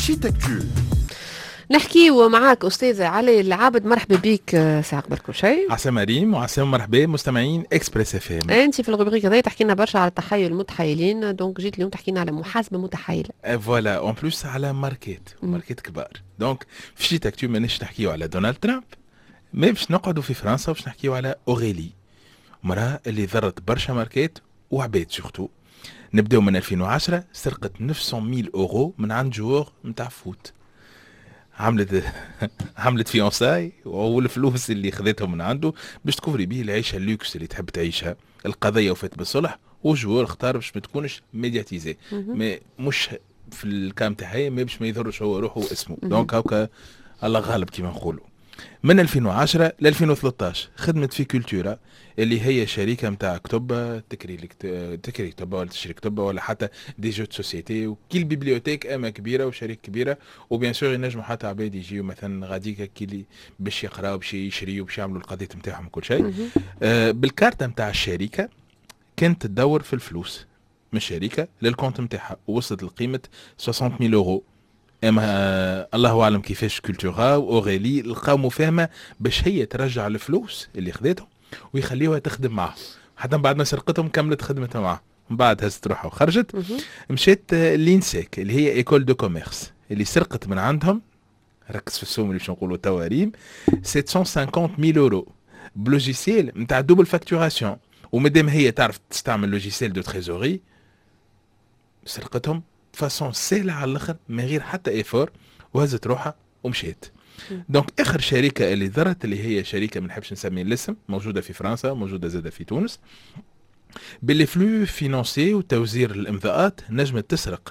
فشيتكتو. نحكيو معاك أستاذ علي العابد. مرحبا بك ساعة قبل كل شيء. عسلامة ريم وعسلامة مرحبا مستمعين اكسبريس اف ام. انت في الروبريك هذه تحكي لنا برشا على التحيل المتحيلين، دونك جيت اليوم تحكي لنا على محاسبة متحيلة. فوالا اون بلوس على ماركات كبار. دونك فشيتكتو مانيش نحكيو على دونالد ترامب، ما باش نقعدوا في فرنسا باش نحكيو على أوريلي، مرأة اللي ضرت برشا ماركات وعباد سورتو. نبداو من 2010 سرقت 900,000 اورو من عند جوار نتاع فوت. عملت فيونساي والفلوس اللي خذتهم من عنده باش تكفري به العيشه اللوكس اللي تحب تعيشها. القضيه وفات بالصلح وجوار اختار باش ما تكونش ميدياتيزي، ما مش في الكام تاعي ما باش ما يضرش هو روحه واسمه. دونك هاكا الله غالب كيما نقولوا. من 2010 ل 2013 خدمت في كولتورا اللي هي شركه نتاع كتب تكري كتب ولا تشري كتب ولا حتى دي جو سوسيتي، وكل بيبليوتيك اما كبيره وشركه كبيره. وبيان سور ينجموا حتى عباد يجيو مثلا غاديكا كي باش يقراو باش يشريوا باش يعملوا القضيه نتاعهم وكل شيء. بالكارت نتاع الشركه كانت تدور في الفلوس من الشركه للكونت نتاعها ووصلت لقيمه 60,000 اورو. اما الله اعلم كيفاش كولتورا واوريلي لقاو مفاهمه باش هي ترجع الفلوس اللي خذتهم ويخليوها تخدم معه. حتى بعد ما سرقتهم كملت خدمتها معه، من بعد هزت روحها وخرجت. مشيت لينسيك اللي هي ايكول دو كوميرس اللي سرقت من عندهم، ركز في السوم اللي باش نقولوا تواريم، 750,000 اورو بلوجيسيل نتاع دوبل فاكتوراسيون. ومادام هي تعرف تستعمل لوجيسيل دو تريزوري سرقتهم فاسون سهله على الاخر من غير حتى ايفور، وهزت روحها ومشيت. دونك اخر شركه اللي ضرت اللي هي شركه ما نحبش نسمي الاسم، موجوده في فرنسا موجوده زاده في تونس، باللي فلو فينانسي وتوزير الامضاءات نجمت تسرق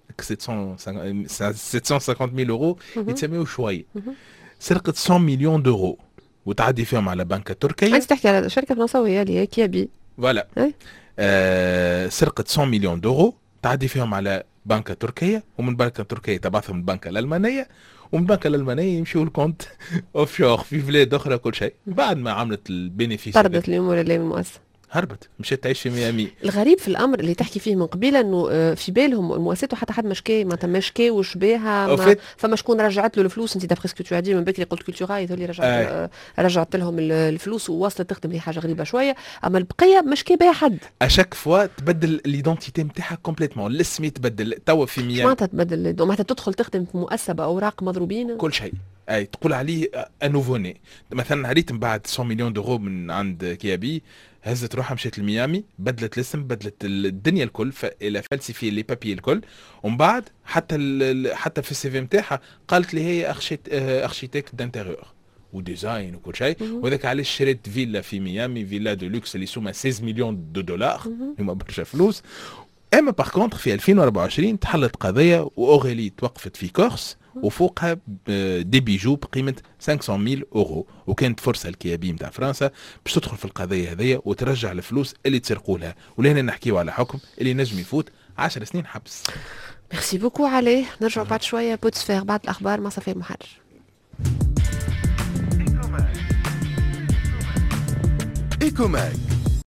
750,000 اورو يتسميوا شوي. سرقت 100 مليون دورو وتعدي فيهم على بنكه تركيه. انت تحكي على شركه فرنسويه اللي هي كيابي. فوالا سرقت 100 مليون دورو تعدي فيهم على بنكة تركية، ومن بنكة تركية تبعثهم البنكة الألمانية، ومن البنكة الألمانية يمشيوا الكونت اوف شور في بلاد أخرى كل شيء. بعد ما عملت البينيفيس طردت الأمور اللي من المؤسسة، هربت مشيت تعيش في ميامي. الغريب في الامر اللي تحكي فيه من قبيله انه في بالهم المؤسسات حتى حد مشكي ما تمشكي وشبيها فما شكون رجعت له الفلوس. انت دافري سكو تو عادي من بكري قلت كولتورا يذولي رجعت لهم الفلوس وواصلت تخدم. هي حاجه غريبه شويه، اما البقيه مشكي بها حد. اشاك فوا تبدل ليدونتيتي نتاعها كومبليتمون، الاسم يتبدل. توا في ميامي معناتها تبدل، معناتها تدخل تخدم في مؤسسه باوراق مضروبين كل شيء. اي تقول عليه انوفوني. مثلا ريت من بعد 100 مليون دورو من عند كيابي، هزت روحها مشيت لميامي، بدلت الاسم بدلت الدنيا الكل، الى فلسفي لي بابي الكل. ومن بعد حتى في السي في نتاعها قالت لي هي ارشيتكت دانتيريور وديزاين وكل شيء. وذاك علاش شريت فيلا في ميامي، فيلا دو لوكس اللي سوما 16 مليون دولار، هما برشا فلوس. اما باغ كونتر في 2024 تحلت قضيه واوريلي توقفت في كورس وفوقها دي بيجو بقيمه 500,000 اورو، وكانت فرصه الكيابي نتاع فرنسا باش تدخل في القضيه هذيا وترجع الفلوس اللي تسرقوا لها. ولهنا نحكيو على حكم اللي نجم يفوت 10 سنين حبس. ميرسي بوكو عليه. نرجع بعد شويه بوتسفير بعد الاخبار مع صفي محرر. إيكوماك